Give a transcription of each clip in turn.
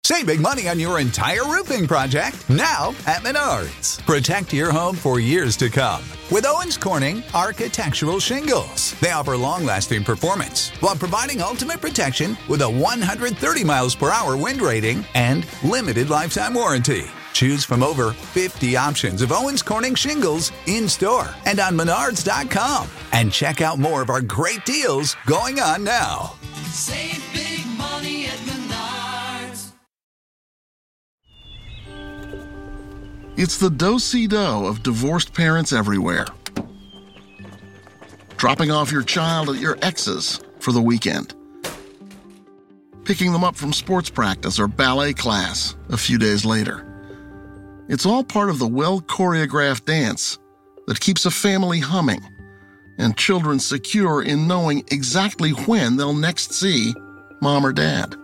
Save big money on your entire roofing project now at Menards. Protect your home for years to come with Owens Corning Architectural Shingles. They offer long-lasting performance while providing ultimate protection with a 130 miles per hour wind rating and limited lifetime warranty. Choose from over 50 options of Owens Corning shingles in-store and on Menards.com. And check out more of our great deals going on now. Save big money at Menards. It's the do-si-do of divorced parents everywhere. Dropping off your child at your ex's for the weekend. Picking them up from sports practice or ballet class a few days later. It's all part of the well-choreographed dance that keeps a family humming and children secure in knowing exactly when they'll next see mom or dad.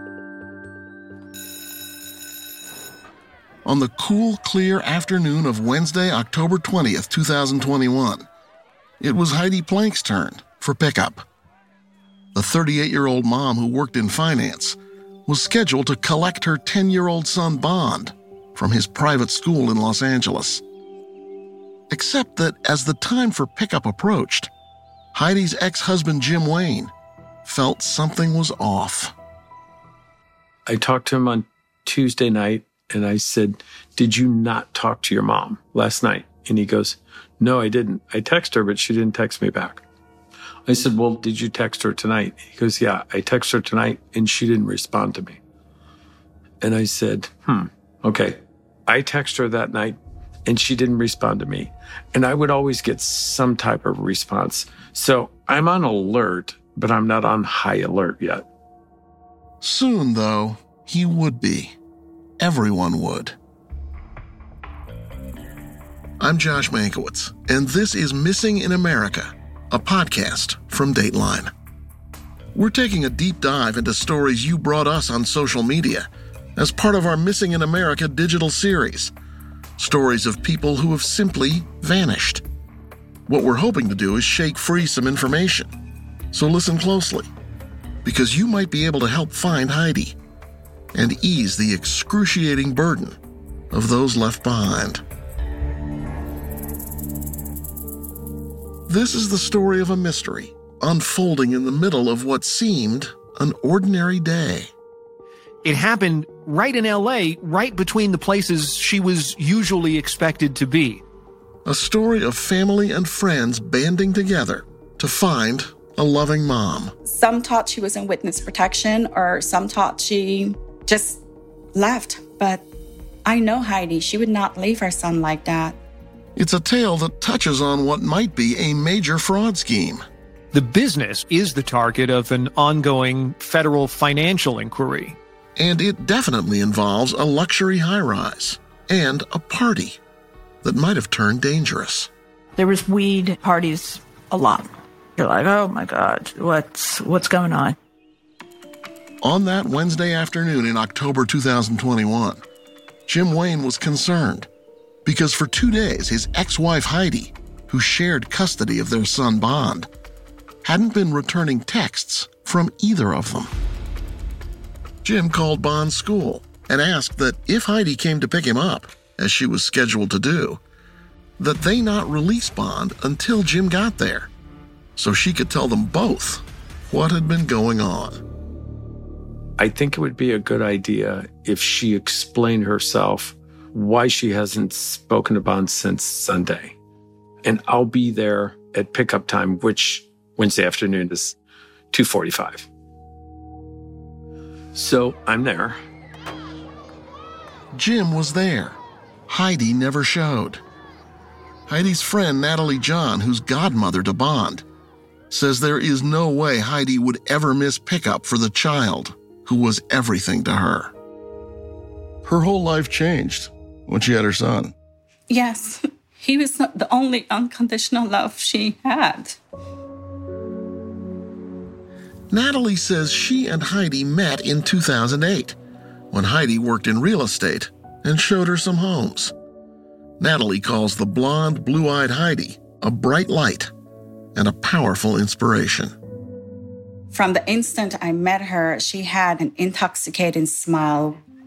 On the cool, clear afternoon of Wednesday, October 20th, 2021, it was Heidi Plank's turn for pickup. The 38-year-old mom who worked in finance was scheduled to collect her 10-year-old son Bond from his private school in Los Angeles. Except that as the time for pickup approached, Heidi's ex-husband Jim Wayne felt something was off. I talked to him on Tuesday night, and I said, "Did you not talk to your mom last night?" And he goes, "No, I didn't. I texted her, but she didn't text me back." I said, "Well, did you text her tonight?" He goes, "Yeah, I texted her tonight, and she didn't respond to me." And I said, okay. I texted her that night, and she didn't respond to me. And I would always get some type of response. So I'm on alert, but I'm not on high alert yet. Soon, though, he would be. Everyone would. I'm Josh Mankiewicz, and this is Missing in America, a podcast from Dateline. We're taking a deep dive into stories you brought us on social media as part of our Missing in America digital series. Stories of people who have simply vanished. What we're hoping to do is shake free some information. So listen closely, because you might be able to help find Heidi and ease the excruciating burden of those left behind. This is the story of a mystery unfolding in the middle of what seemed an ordinary day. It happened right in L.A., right between the places she was usually expected to be. A story of family and friends banding together to find a loving mom. Some thought she was in witness protection, or some thought she just left. But I know Heidi. She would not leave her son like that. It's a tale that touches on what might be a major fraud scheme. The business is the target of an ongoing federal financial inquiry. And it definitely involves a luxury high-rise and a party that might have turned dangerous. There was weed parties a lot. You're like, oh my God, what's going on? On that Wednesday afternoon in October 2021, Jim Wayne was concerned because for 2 days his ex-wife Heidi, who shared custody of their son Bond, hadn't been returning texts from either of them. Jim called Bond's school and asked that if Heidi came to pick him up, as she was scheduled to do, that they not release Bond until Jim got there, so she could tell them both what had been going on. I think it would be a good idea if she explained herself why she hasn't spoken to Bond since Sunday. And I'll be there at pickup time, which Wednesday afternoon is 2:45. So I'm there. Jim was there. Heidi never showed. Heidi's friend Natalie John, who's godmother to Bond, says there is no way Heidi would ever miss pickup for the child who was everything to her. Her whole life changed when she had her son. Yes, he was the only unconditional love she had. Natalie says she and Heidi met in 2008, when Heidi worked in real estate and showed her some homes. Natalie calls the blonde, blue-eyed Heidi a bright light and a powerful inspiration. From the instant I met her, she had an intoxicating smile,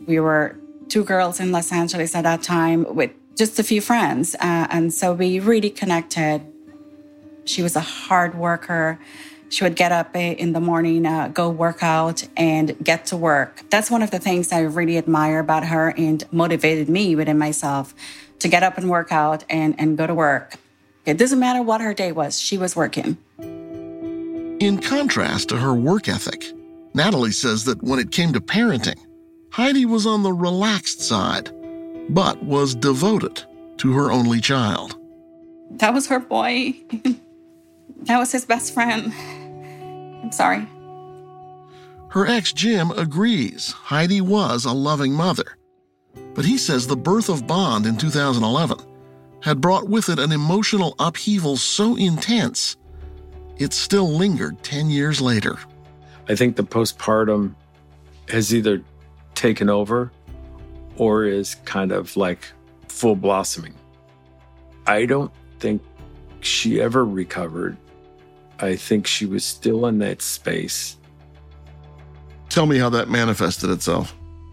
We were two girls in Los Angeles at that time with just a few friends. And so we really connected. She was a hard worker. She would get up in the morning, go work out, and get to work. That's one of the things I really admire about her and motivated me within myself to get up and work out and go to work. It doesn't matter what her day was, she was working. In contrast to her work ethic, Natalie says that when it came to parenting, Heidi was on the relaxed side, but was devoted to her only child. That was her boy. That was his best friend. I'm sorry. Her ex, Jim, agrees Heidi was a loving mother. But he says the birth of Bond in 2011 had brought with it an emotional upheaval so intense, it still lingered 10 years later. I think the postpartum has either taken over or is kind of like full blossoming. I don't think she ever recovered. I think she was still in that space. Tell me how that manifested itself.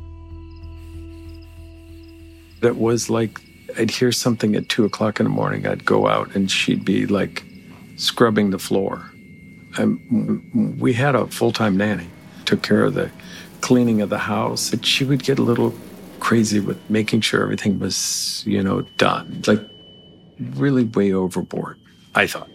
That was like, I'd hear something at 2 o'clock in the morning. I'd go out and she'd be like scrubbing the floor. We had a full-time nanny, took care of the cleaning of the house. And she would get a little crazy with making sure everything was, done. Like really way overboard, I thought.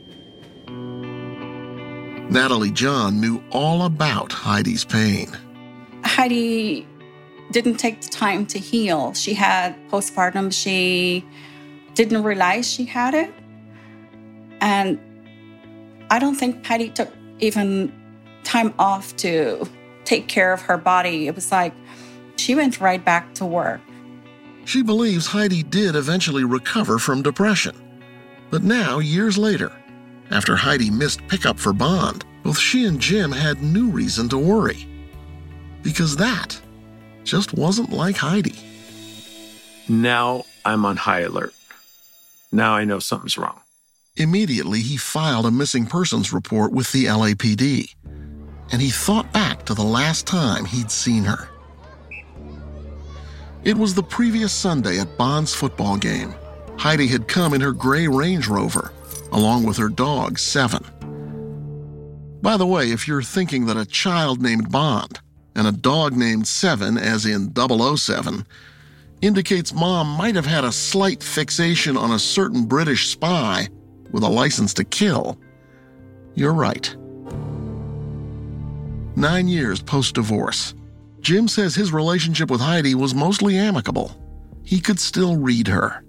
Natalie John knew all about Heidi's pain. Heidi didn't take the time to heal. She had postpartum. She didn't realize she had it. And I don't think Heidi took even time off to take care of her body. It was like she went right back to work. She believes Heidi did eventually recover from depression. But now, years later, after Heidi missed pickup for Bond, both she and Jim had new reason to worry. Because that just wasn't like Heidi. Now I'm on high alert. Now I know something's wrong. Immediately, he filed a missing persons report with the LAPD, and he thought back to the last time he'd seen her. It was the previous Sunday at Bond's football game. Heidi had come in her gray Range Rover, along with her dog, Seven. By the way, if you're thinking that a child named Bond and a dog named Seven, as in 007, indicates Mom might have had a slight fixation on a certain British spy with a license to kill, you're right. 9 years post-divorce, Jim says his relationship with Heidi was mostly amicable. He could still read her.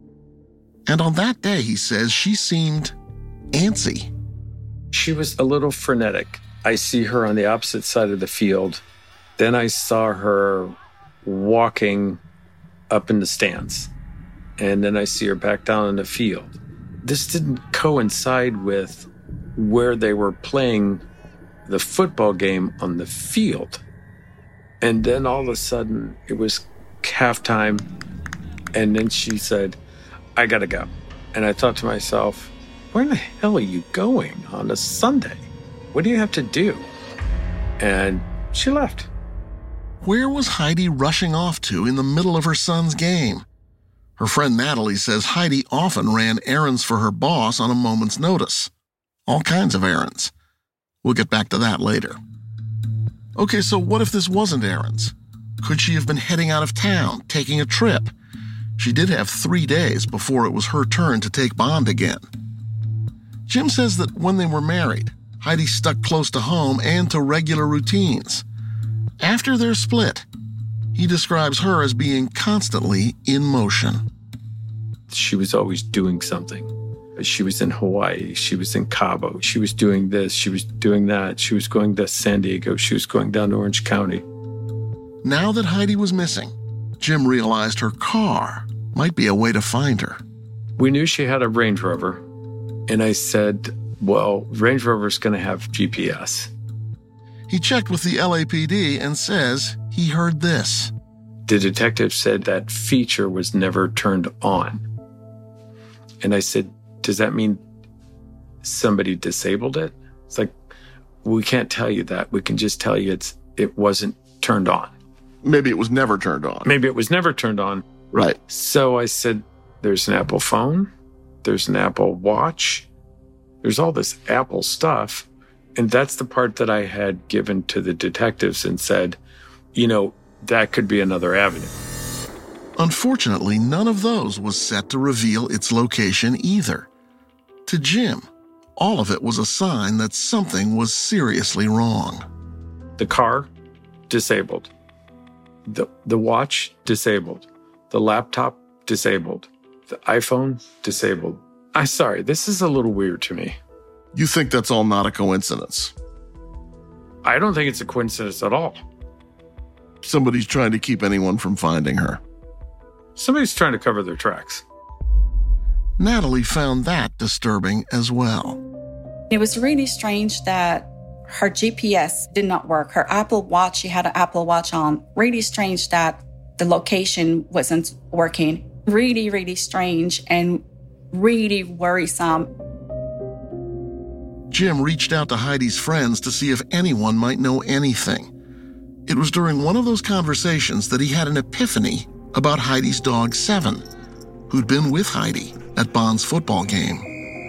And on that day, he says, she seemed antsy. She was a little frenetic. I see her on the opposite side of the field. Then I saw her walking up in the stands. And then I see her back down in the field. This didn't coincide with where they were playing the football game on the field. And then all of a sudden, it was halftime. And then she said, I gotta go. And I thought to myself, where the hell are you going on a Sunday? What do you have to do? And she left. Where was Heidi rushing off to in the middle of her son's game? Her friend Natalie says Heidi often ran errands for her boss on a moment's notice. All kinds of errands. We'll get back to that later. Okay, so what if this wasn't errands? Could she have been heading out of town, taking a trip? She did have 3 days before it was her turn to take Bond again. Jim says that when they were married, Heidi stuck close to home and to regular routines. After their split, he describes her as being constantly in motion. She was always doing something. She was in Hawaii. She was in Cabo. She was doing this. She was doing that. She was going to San Diego. She was going down to Orange County. Now that Heidi was missing, Jim realized her car might be a way to find her. We knew she had a Range Rover. And I said, well, Range Rover's going to have GPS. He checked with the LAPD and says he heard this. The detective said that feature was never turned on. And I said, does that mean somebody disabled it? It's like, we can't tell you that. We can just tell you it wasn't turned on. maybe it was never turned on. Maybe it was never turned on. Right. So I said, there's an Apple phone, there's an Apple Watch, there's all this Apple stuff. And that's the part that I had given to the detectives and said, that could be another avenue. Unfortunately, none of those was set to reveal its location either. To Jim, all of it was a sign that something was seriously wrong. The car, disabled. The watch, disabled. The laptop, disabled. The iPhone, disabled. I'm sorry, this is a little weird to me. You think that's all not a coincidence? I don't think it's a coincidence at all. Somebody's trying to keep anyone from finding her. Somebody's trying to cover their tracks. Natalie found that disturbing as well. It was really strange that her GPS did not work. Her Apple Watch, she had an Apple Watch on. Really strange that the location wasn't working. Really, really strange and really worrisome. Jim reached out to Heidi's friends to see if anyone might know anything. It was during one of those conversations that he had an epiphany about Heidi's dog, Seven, who'd been with Heidi at Bond's football game.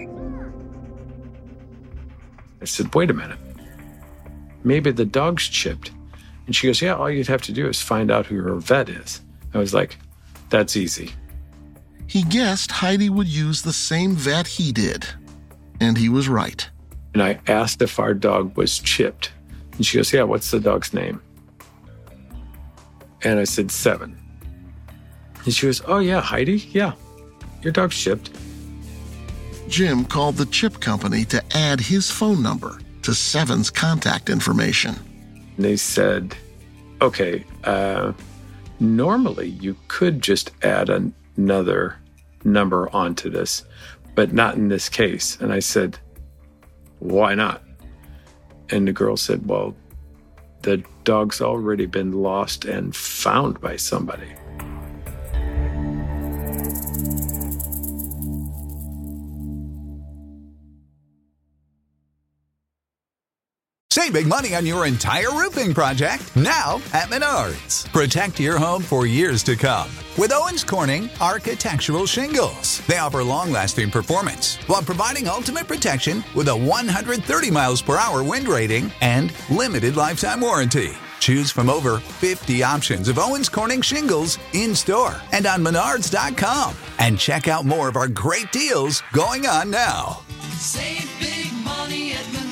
I said, wait a minute. Maybe the dog's chipped. And she goes, yeah, all you'd have to do is find out who her vet is. I was like, that's easy. He guessed Heidi would use the same vet he did. And he was right. And I asked if our dog was chipped. And she goes, yeah, what's the dog's name? And I said, Seven. And she goes, oh, yeah, Heidi, yeah, your dog's chipped. Jim called the chip company to add his phone number to Seven's contact information. And they said, okay, normally you could just add another number onto this, but not in this case. And I said, why not? And the girl said, well, the dog's already been lost and found by somebody. Save big money on your entire roofing project now at Menards. Protect your home for years to come with Owens Corning Architectural Shingles. They offer long-lasting performance while providing ultimate protection with a 130 miles per hour wind rating and limited lifetime warranty. Choose from over 50 options of Owens Corning shingles in-store and on Menards.com. And check out more of our great deals going on now. Save big money at Menards.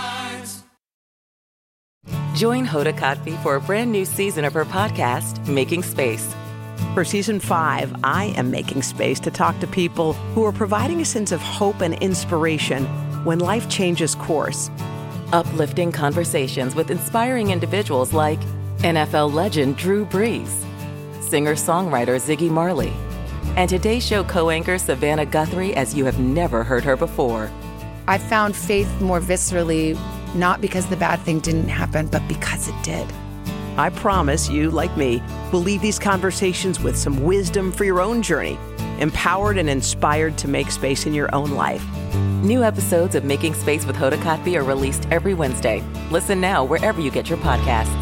Join Hoda Kotb for a brand new season of her podcast, Making Space. For Season 5, I am making space to talk to people who are providing a sense of hope and inspiration when life changes course. Uplifting conversations with inspiring individuals like NFL legend Drew Brees, singer-songwriter Ziggy Marley, and Today Show co-anchor Savannah Guthrie as you have never heard her before. I found faith more viscerally, not because the bad thing didn't happen, but because it did. I promise you, like me, will leave these conversations with some wisdom for your own journey, empowered and inspired to make space in your own life. New episodes of Making Space with Hoda Kotb are released every Wednesday. Listen now wherever you get your podcasts.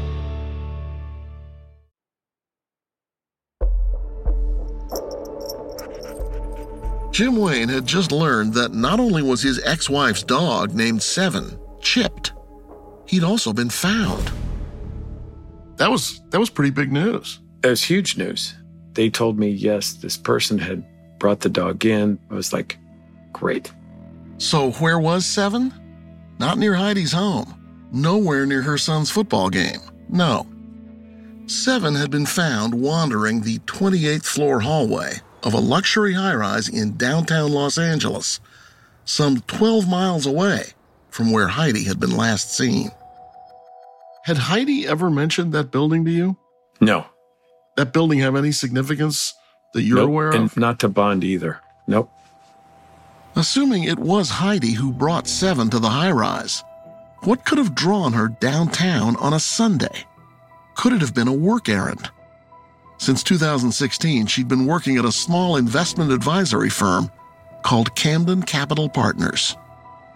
Jim Wayne had just learned that not only was his ex-wife's dog named Seven chipped, he'd also been found. That was pretty big news. It was huge news. They told me, yes, this person had brought the dog in. I was like, great. So where was Seven? Not near Heidi's home. Nowhere near her son's football game. No. Seven had been found wandering the 28th floor hallway of a luxury high-rise in downtown Los Angeles, some 12 miles away from where Heidi had been last seen. Had Heidi ever mentioned that building to you? No. That building have any significance that you're aware of? And not to Bond either. Nope. Assuming it was Heidi who brought Seven to the high-rise, what could have drawn her downtown on a Sunday? Could it have been a work errand? Since 2016, she'd been working at a small investment advisory firm called Camden Capital Partners.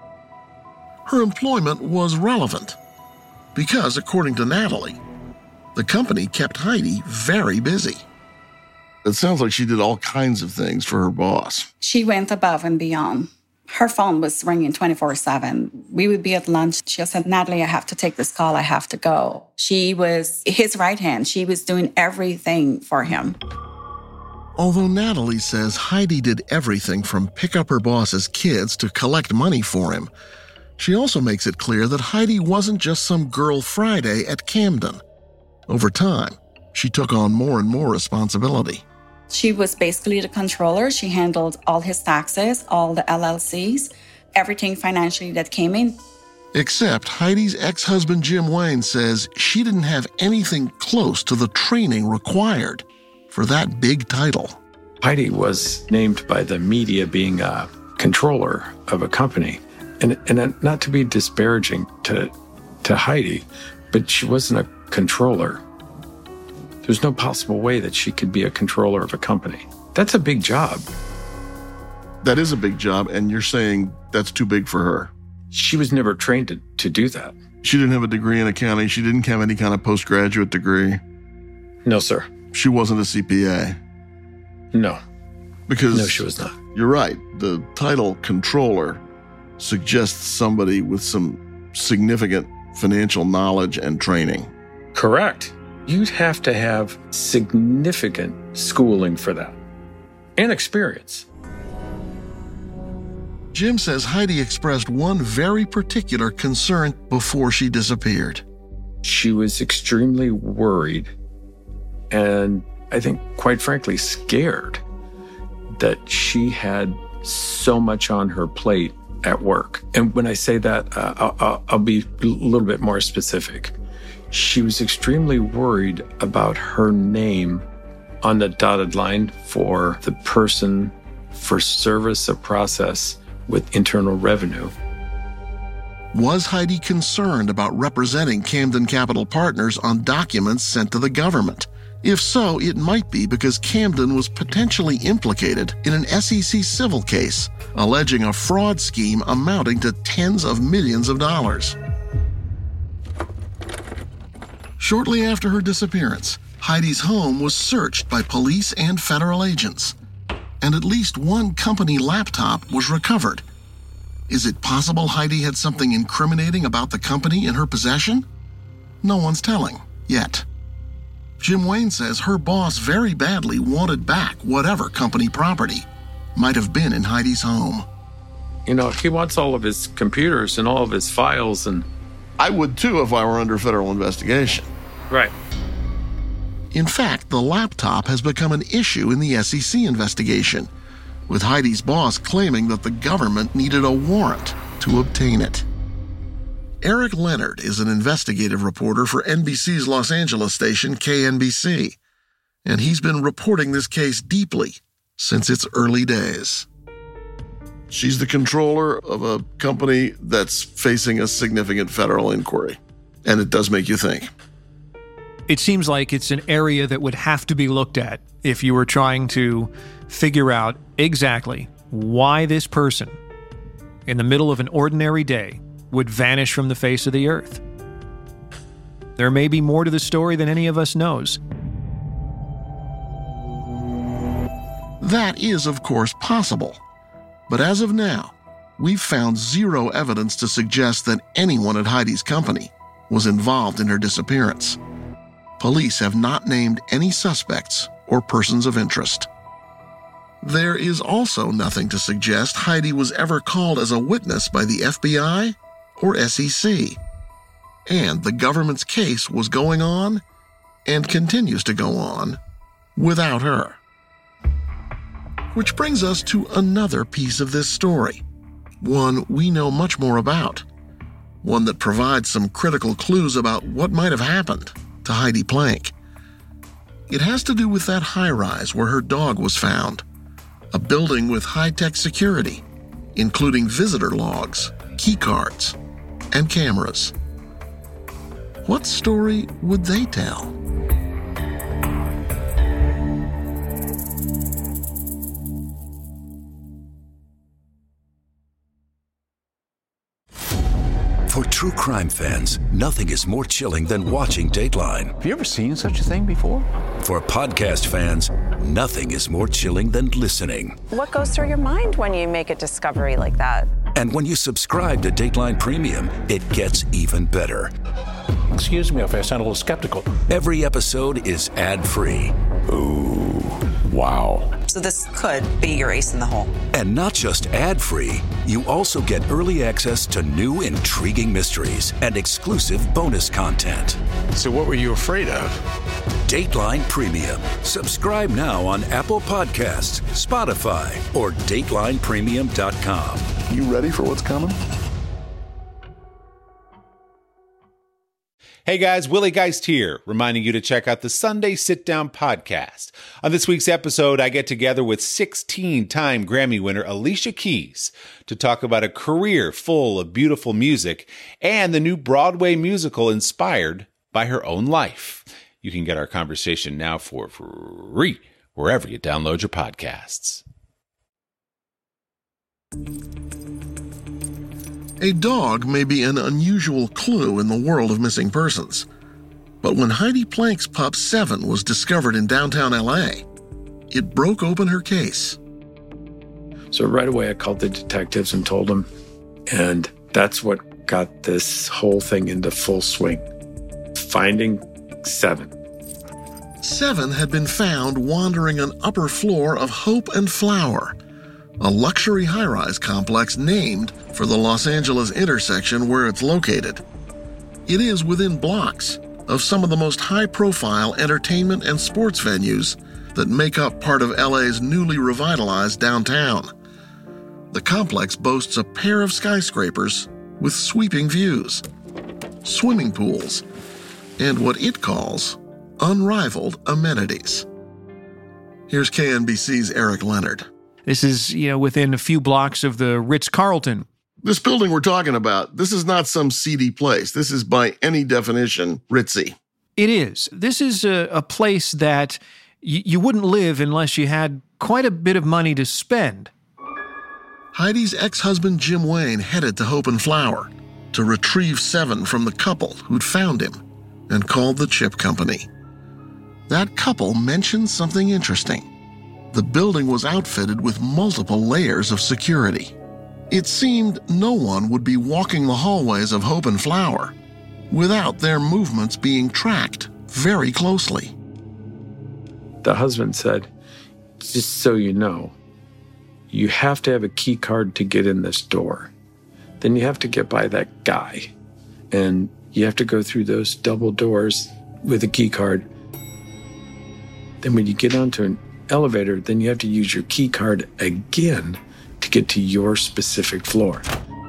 Her employment was relevant because, according to Natalie, The company kept Heidi very busy. It sounds like she did all kinds of things for her boss. She went above and beyond. Her phone was ringing 24/7. We would be at lunch. She said, "Natalie, I have to take this call. I have to go." She was his right hand. She was doing everything for him. Although Natalie says Heidi did everything from pick up her boss's kids to collect money for him, she also makes it clear that Heidi wasn't just some girl Friday at Camden. Over time, she took on more and more responsibility. She was basically the controller. She handled all his taxes, all the LLCs, everything financially that came in. Except Heidi's ex-husband Jim Wayne says she didn't have anything close to the training required for that big title. Heidi was named by the media being a controller of a company. And not to be disparaging to Heidi, but she wasn't a controller. There's no possible way that she could be a controller of a company. That's a big job. That is a big job, and you're saying that's too big for her. She was never trained to do that. She didn't have a degree in accounting. She didn't have any kind of postgraduate degree. No, sir. She wasn't a CPA. No. Because no, she was not. You're right. The title controller suggests somebody with some significant financial knowledge and training. Correct. You'd have to have significant schooling for that and experience. Jim says Heidi expressed one very particular concern before she disappeared. She was extremely worried and I think, quite frankly, scared that she had so much on her plate at work. And when I say that, I'll be a little bit more specific. She was extremely worried about her name on the dotted line for the person for service of process with Internal Revenue. Was Heidi concerned about representing Camden Capital Partners on documents sent to the government? If so, it might be because Camden was potentially implicated in an SEC civil case alleging a fraud scheme amounting to tens of millions of dollars. Shortly after her disappearance, Heidi's home was searched by police and federal agents, and at least one company laptop was recovered. Is it possible Heidi had something incriminating about the company in her possession? No one's telling, yet. Jim Wayne says her boss very badly wanted back whatever company property might have been in Heidi's home. You know, he wants all of his computers and all of his files, and I would too if I were under federal investigation. Right. In fact, the laptop has become an issue in the SEC investigation, with Heidi's boss claiming that the government needed a warrant to obtain it. Eric Leonard is an investigative reporter for NBC's Los Angeles station, KNBC, and he's been reporting this case deeply since its early days. She's the controller of a company that's facing a significant federal inquiry, and it does make you think. It seems like it's an area that would have to be looked at if you were trying to figure out exactly why this person, in the middle of an ordinary day, would vanish from the face of the earth. There may be more to the story than any of us knows. That is, of course, possible. But as of now, we've found zero evidence to suggest that anyone at Heidi's company was involved in her disappearance. Police have not named any suspects or persons of interest. There is also nothing to suggest Heidi was ever called as a witness by the FBI or SEC. And the government's case was going on and continues to go on without her. Which brings us to another piece of this story, one we know much more about, one that provides some critical clues about what might have happened to Heidi Plank. It has to do with that high-rise where her dog was found, a building with high-tech security, including visitor logs, key cards, and cameras. What story would they tell? For true crime fans, nothing is more chilling than watching Dateline. Have you ever seen such a thing before? For podcast fans, nothing is more chilling than listening. What goes through your mind when you make a discovery like that? And when you subscribe to Dateline Premium, it gets even better. Excuse me if I sound a little skeptical. Every episode is ad-free. Ooh, wow. So this could be your ace in the hole. And not just ad-free, you also get early access to new intriguing mysteries and exclusive bonus content. So what were you afraid of? Dateline Premium. Subscribe now on Apple Podcasts, Spotify, or DatelinePremium.com. You ready for what's coming? Hey guys, Willie Geist here, reminding you to check out the Sunday Sit Down podcast. On this week's episode, I get together with 16-time Grammy winner Alicia Keys to talk about a career full of beautiful music and the new Broadway musical inspired by her own life. You can get our conversation now for free wherever you download your podcasts. A dog may be an unusual clue in the world of missing persons. But when Heidi Plank's pup 7 was discovered in downtown LA, it broke open her case. So right away I called the detectives and told them, and that's what got this whole thing into full swing. Finding 7. 7 had been found wandering an upper floor of Hope and Flower, a luxury high-rise complex named for the Los Angeles intersection where it's located. It is within blocks of some of the most high-profile entertainment and sports venues that make up part of LA's newly revitalized downtown. The complex boasts a pair of skyscrapers with sweeping views, swimming pools, and what it calls unrivaled amenities. Here's KNBC's Eric Leonard. This is, within a few blocks of the Ritz-Carlton. This building we're talking about, this is not some seedy place. This is by any definition ritzy. It is. This is a place that you wouldn't live unless you had quite a bit of money to spend. Heidi's ex-husband Jim Wayne headed to Hope and Flower to retrieve 7 from the couple who'd found him and called the chip company. That couple mentioned something interesting. The building was outfitted with multiple layers of security. It seemed no one would be walking the hallways of Hope and Flower without their movements being tracked very closely. The husband said, just so you know, you have to have a key card to get in this door. Then you have to get by that guy. And you have to go through those double doors with a key card. Then when you get onto an elevator, then you have to use your key card again to get to your specific floor.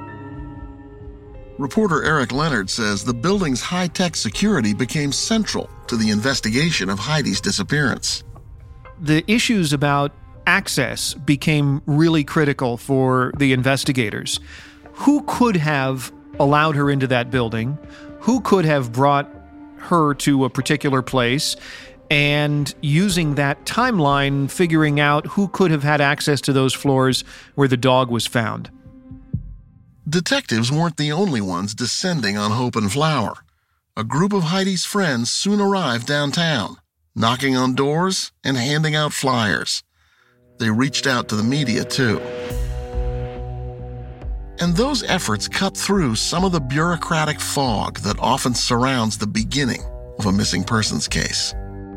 Reporter Eric Leonard says the building's high-tech security became central to the investigation of Heidi's disappearance. The issues about access became really critical for the investigators. Who could have allowed her into that building? Who could have brought her to a particular place? And using that timeline, figuring out who could have had access to those floors where the dog was found. Detectives weren't the only ones descending on Hope and Flower. A group of Heidi's friends soon arrived downtown, knocking on doors and handing out flyers. They reached out to the media, too. And those efforts cut through some of the bureaucratic fog that often surrounds the beginning of a missing persons case.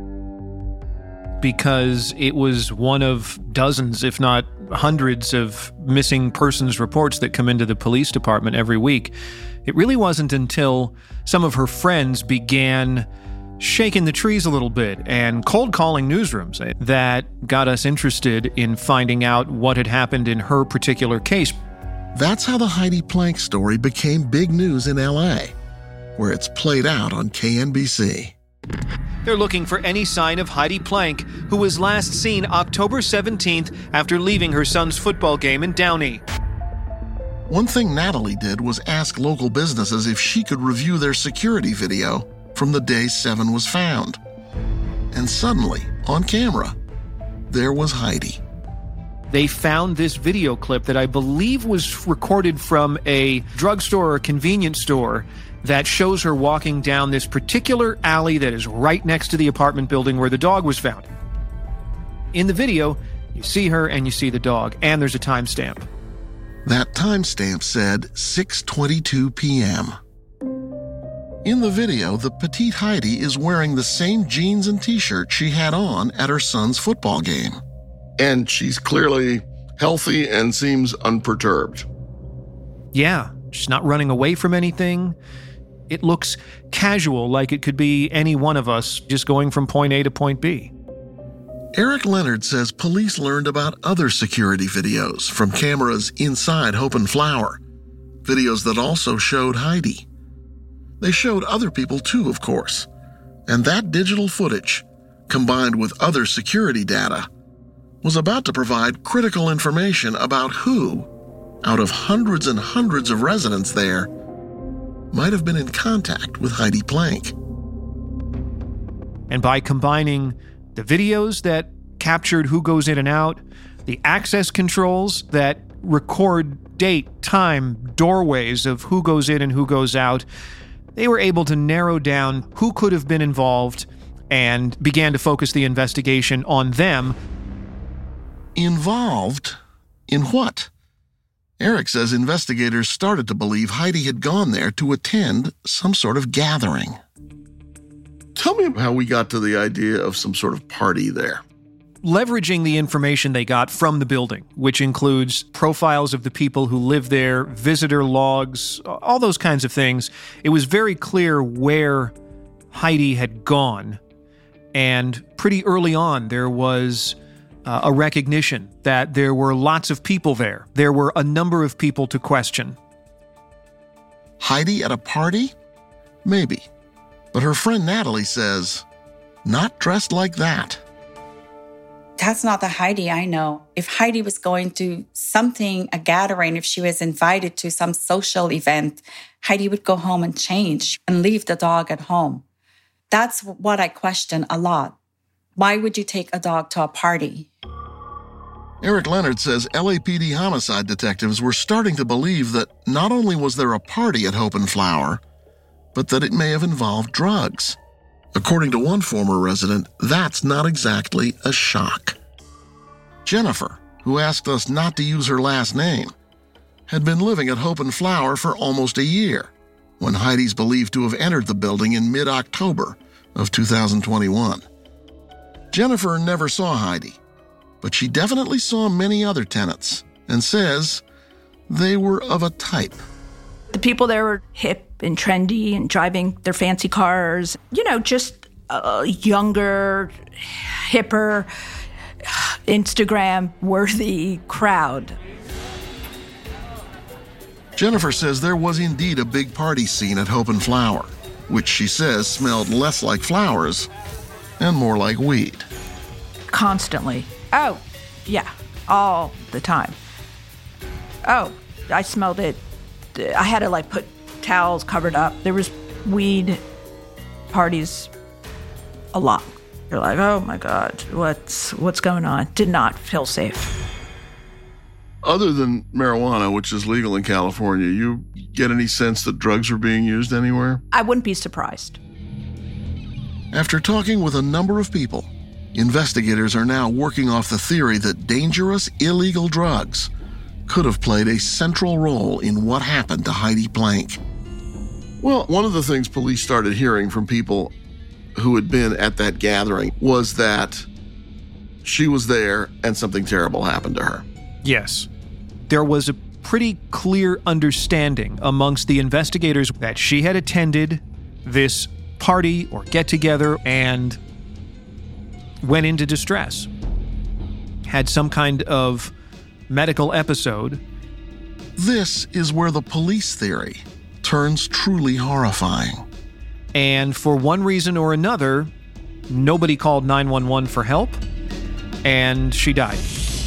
Because it was one of dozens, if not hundreds, of missing persons reports that come into the police department every week. It really wasn't until some of her friends began shaking the trees a little bit and cold calling newsrooms that got us interested in finding out what had happened in her particular case. That's how the Heidi Plank story became big news in LA, where it's played out on KNBC. They're looking for any sign of Heidi Plank, who was last seen October 17th after leaving her son's football game in Downey. One thing Natalie did was ask local businesses if she could review their security video from the day 7 was found. And suddenly, on camera, there was Heidi. they found this video clip that I believe was recorded from a drugstore or convenience store that shows her walking down this particular alley that is right next to the apartment building where the dog was found. In the video, you see her and you see the dog, and there's a timestamp. That timestamp said 6:22 p.m. In the video, the petite Heidi is wearing the same jeans and t-shirt she had on at her son's football game. And she's clearly healthy and seems unperturbed. Yeah, she's not running away from anything. It looks casual, like it could be any one of us just going from point A to point B. Eric Leonard says police learned about other security videos from cameras inside Hope and Flower, videos that also showed Heidi. They showed other people too, of course, and that digital footage, combined with other security data, was about to provide critical information about who, out of hundreds and hundreds of residents there, might have been in contact with Heidi Plank. And by combining the videos that captured who goes in and out, the access controls that record date, time, doorways of who goes in and who goes out, they were able to narrow down who could have been involved and began to focus the investigation on them. Involved in what? Eric says investigators started to believe Heidi had gone there to attend some sort of gathering. Tell me how we got to the idea of some sort of party there. Leveraging the information they got from the building, which includes profiles of the people who live there, visitor logs, all those kinds of things, it was very clear where Heidi had gone. And pretty early on, there was a recognition that there were lots of people there. There were a number of people to question. Heidi at a party? Maybe. But her friend Natalie says, not dressed like that. That's not the Heidi I know. If Heidi was going to something, a gathering, if she was invited to some social event, Heidi would go home and change and leave the dog at home. That's what I question a lot. Why would you take a dog to a party? Eric Leonard says LAPD homicide detectives were starting to believe that not only was there a party at Hope and Flower, but that it may have involved drugs. According to one former resident, that's not exactly a shock. Jennifer, who asked us not to use her last name, had been living at Hope and Flower for almost a year when Heidi's believed to have entered the building in mid-October of 2021. Jennifer never saw Heidi, but she definitely saw many other tenants and says they were of a type. The people there were hip and trendy and driving their fancy cars. Just a younger, hipper, Instagram-worthy crowd. Jennifer says there was indeed a big party scene at Hope and Flower, which she says smelled less like flowers and more like weed. Constantly. Oh, yeah, all the time. Oh, I smelled it. I had to put towels covered up. There was weed parties a lot. You're like, oh my God, what's going on? Did not feel safe. Other than marijuana, which is legal in California, you get any sense that drugs were being used anywhere? I wouldn't be surprised. After talking with a number of people, investigators are now working off the theory that dangerous, illegal drugs could have played a central role in what happened to Heidi Plank. Well, one of the things police started hearing from people who had been at that gathering was that she was there and something terrible happened to her. Yes. There was a pretty clear understanding amongst the investigators that she had attended this party or get-together and went into distress, had some kind of medical episode. This is where the police theory turns truly horrifying. And for one reason or another, nobody called 911 for help, and she died.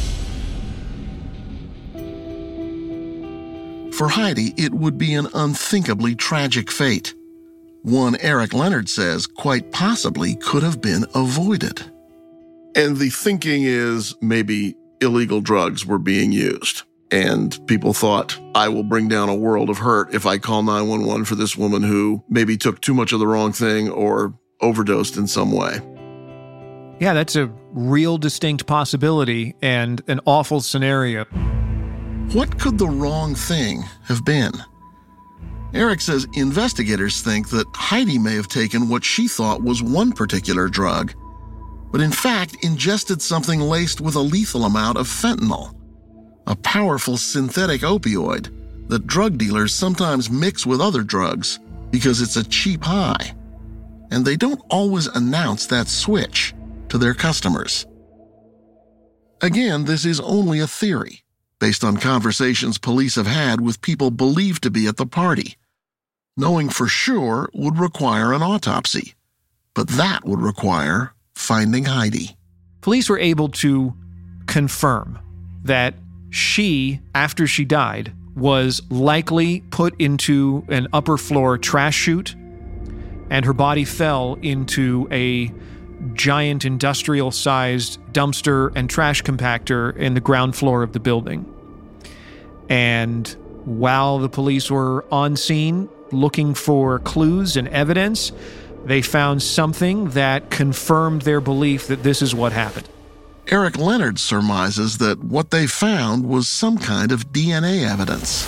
For Heidi, it would be an unthinkably tragic fate. One Eric Leonard says quite possibly could have been avoided. And the thinking is maybe illegal drugs were being used. And people thought, I will bring down a world of hurt if I call 911 for this woman who maybe took too much of the wrong thing or overdosed in some way. Yeah, that's a real distinct possibility and an awful scenario. What could the wrong thing have been? Eric says investigators think that Heidi may have taken what she thought was one particular drug, but in fact ingested something laced with a lethal amount of fentanyl, a powerful synthetic opioid that drug dealers sometimes mix with other drugs because it's a cheap high. And they don't always announce that switch to their customers. Again, this is only a theory, based on conversations police have had with people believed to be at the party. Knowing for sure would require an autopsy, but that would require finding Heidi. Police were able to confirm that she, after she died, was likely put into an upper floor trash chute, and her body fell into a giant industrial-sized dumpster and trash compactor in the ground floor of the building. And while the police were on scene looking for clues and evidence, they found something that confirmed their belief that this is what happened. Eric Leonard surmises that what they found was some kind of DNA evidence.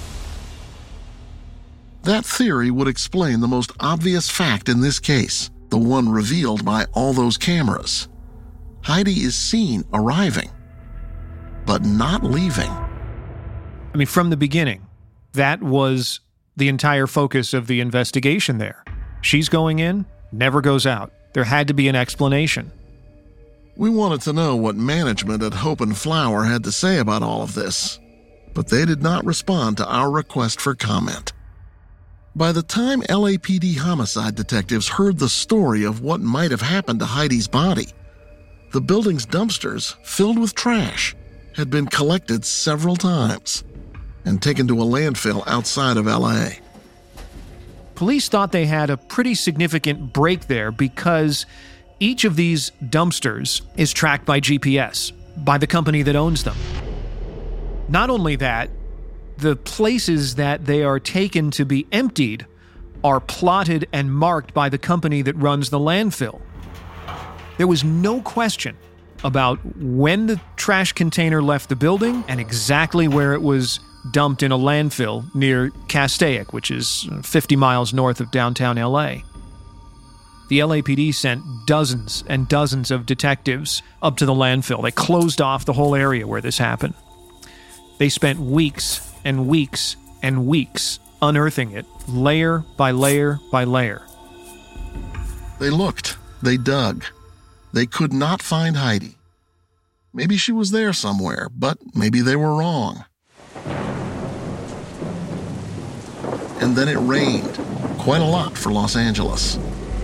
That theory would explain the most obvious fact in this case, the one revealed by all those cameras. Heidi is seen arriving, but not leaving. I mean, from the beginning, that was the entire focus of the investigation there. She's going in, never goes out. There had to be an explanation. We wanted to know what management at Hope and Flower had to say about all of this, but they did not respond to our request for comment. By the time LAPD homicide detectives heard the story of what might have happened to Heidi's body, the building's dumpsters, filled with trash, had been collected several times and taken to a landfill outside of LA. Police thought they had a pretty significant break there because each of these dumpsters is tracked by GPS, by the company that owns them. Not only that, the places that they are taken to be emptied are plotted and marked by the company that runs the landfill. There was no question about when the trash container left the building and exactly where it was dumped in a landfill near Castaic, which is 50 miles north of downtown LA. The LAPD sent dozens and dozens of detectives up to the landfill. They closed off the whole area where this happened. They spent weeks and weeks and weeks unearthing it, layer by layer by layer. They looked, they dug. They could not find Heidi. Maybe she was there somewhere, but maybe they were wrong. And then it rained, quite a lot for Los Angeles.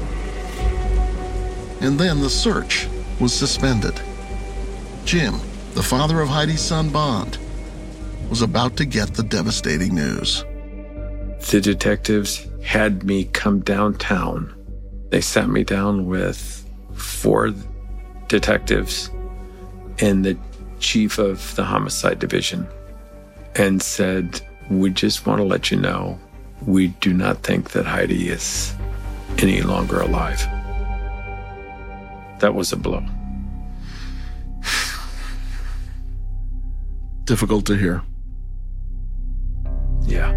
And then the search was suspended. Jim, the father of Heidi's son Bond, was about to get the devastating news. The detectives had me come downtown. They sat me down with 4 detectives and the chief of the homicide division and said, "We just want to let you know, we do not think that Heidi is any longer alive." That was a blow. Difficult to hear. Yeah.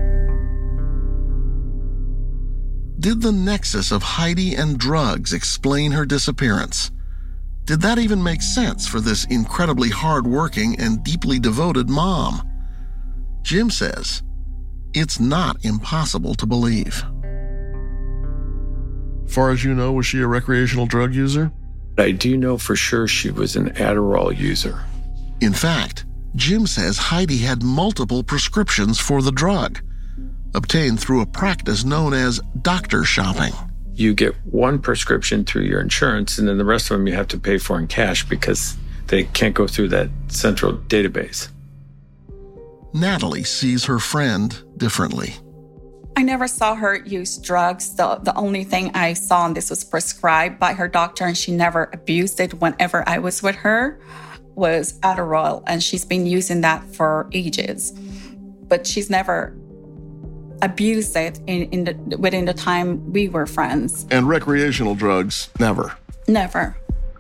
Did the nexus of Heidi and drugs explain her disappearance? Did that even make sense for this incredibly hard-working and deeply devoted mom? Jim says it's not impossible to believe. Far as you know, was she a recreational drug user? I do know for sure she was an Adderall user. In fact, Jim says Heidi had multiple prescriptions for the drug, obtained through a practice known as doctor shopping. You get one prescription through your insurance, and then the rest of them you have to pay for in cash because they can't go through that central database. Natalie sees her friend differently. I never saw her use drugs. The only thing I saw, and this was prescribed by her doctor, and she never abused it whenever I was with her. was Adderall, and she's been using that for ages. But she's never abused it within the time we were friends. And recreational drugs, never. Never.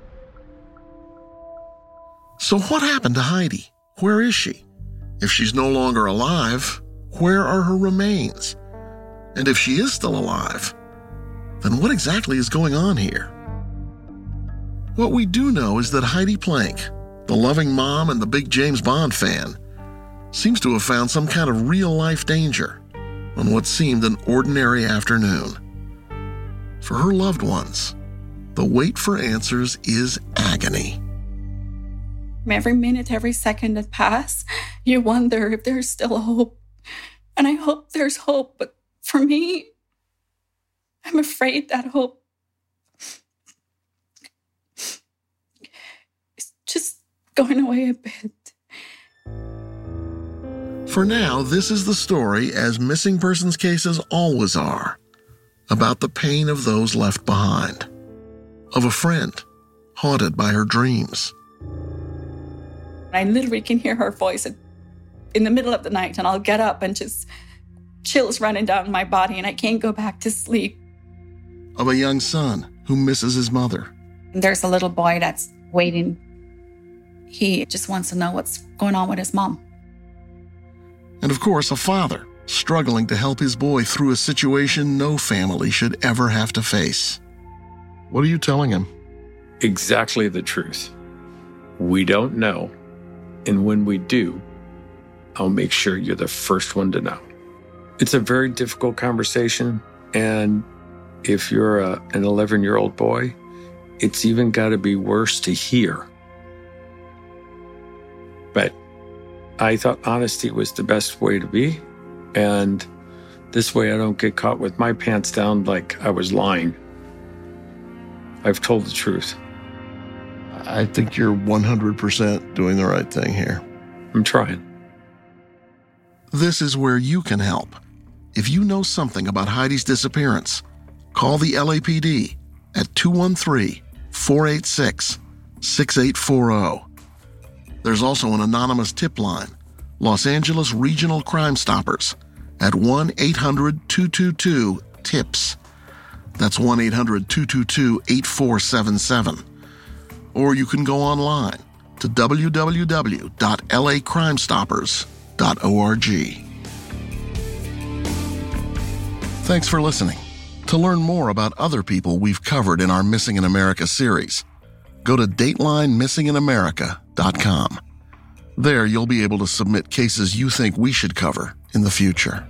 So what happened to Heidi? Where is she? If she's no longer alive, where are her remains? And if she is still alive, then what exactly is going on here? What we do know is that Heidi Plank, the loving mom and the big James Bond fan, seems to have found some kind of real-life danger on what seemed an ordinary afternoon. For her loved ones, the wait for answers is agony. Every minute, every second that passes, you wonder if there's still hope. And I hope there's hope, but for me, I'm afraid that hope is just going away a bit. For now, this is the story, as missing persons cases always are, about the pain of those left behind, of a friend haunted by her dreams. I literally can hear her voice in the middle of the night, and I'll get up and just chills running down my body, and I can't go back to sleep. Of a young son who misses his mother. There's a little boy that's waiting. He just wants to know what's going on with his mom. And of course, a father struggling to help his boy through a situation no family should ever have to face. What are you telling him? Exactly the truth. We don't know. And when we do, I'll make sure you're the first one to know. It's a very difficult conversation. And if you're an 11-year-old boy, it's even got to be worse to hear. But I thought honesty was the best way to be. And this way I don't get caught with my pants down like I was lying. I've told the truth. I think you're 100% doing the right thing here. I'm trying. This is where you can help. If you know something about Heidi's disappearance, call the LAPD at 213-486-6840. There's also an anonymous tip line, Los Angeles Regional Crime Stoppers, at 1-800-222-TIPS. That's 1-800-222-8477. Or you can go online to www.lacrimestoppers.org. Thanks for listening. To learn more about other people we've covered in our Missing in America series, go to DatelineMissingInAmerica.com. There you'll be able to submit cases you think we should cover in the future.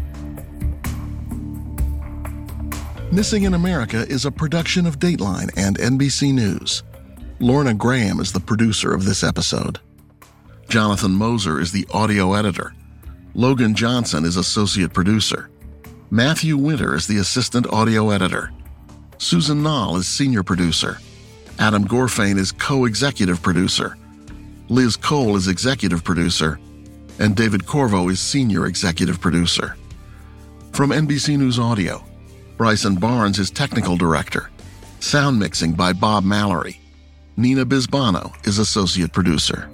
Missing in America is a production of Dateline and NBC News. Lorna Graham is the producer of this episode. Jonathan Moser is the audio editor. Logan Johnson is associate producer. Matthew Winter is the assistant audio editor. Susan Nall is senior producer. Adam Gorfain is co-executive producer. Liz Cole is executive producer. And David Corvo is senior executive producer. From NBC News Audio, Bryson Barnes is technical director. Sound mixing by Bob Mallory. Nina Bisbano is associate producer.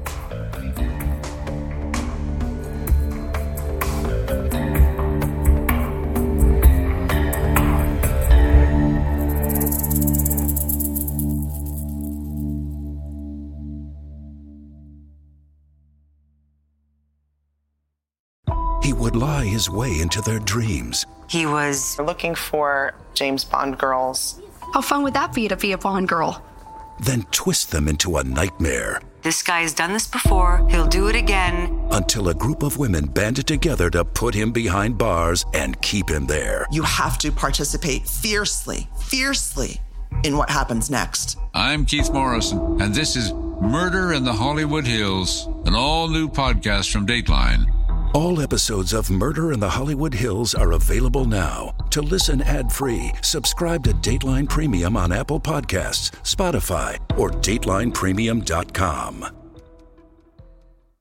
He would lie his way into their dreams. He was looking for James Bond girls. How fun would that be to be a Bond girl? Then twist them into a nightmare. This guy's done this before. He'll do it again. Until a group of women banded together to put him behind bars and keep him there. You have to participate fiercely in what happens next. I'm Keith Morrison, and this is Murder in the Hollywood Hills, an all-new podcast from Dateline. All episodes of Murder in the Hollywood Hills are available now. To listen ad-free, subscribe to Dateline Premium on Apple Podcasts, Spotify, or DatelinePremium.com.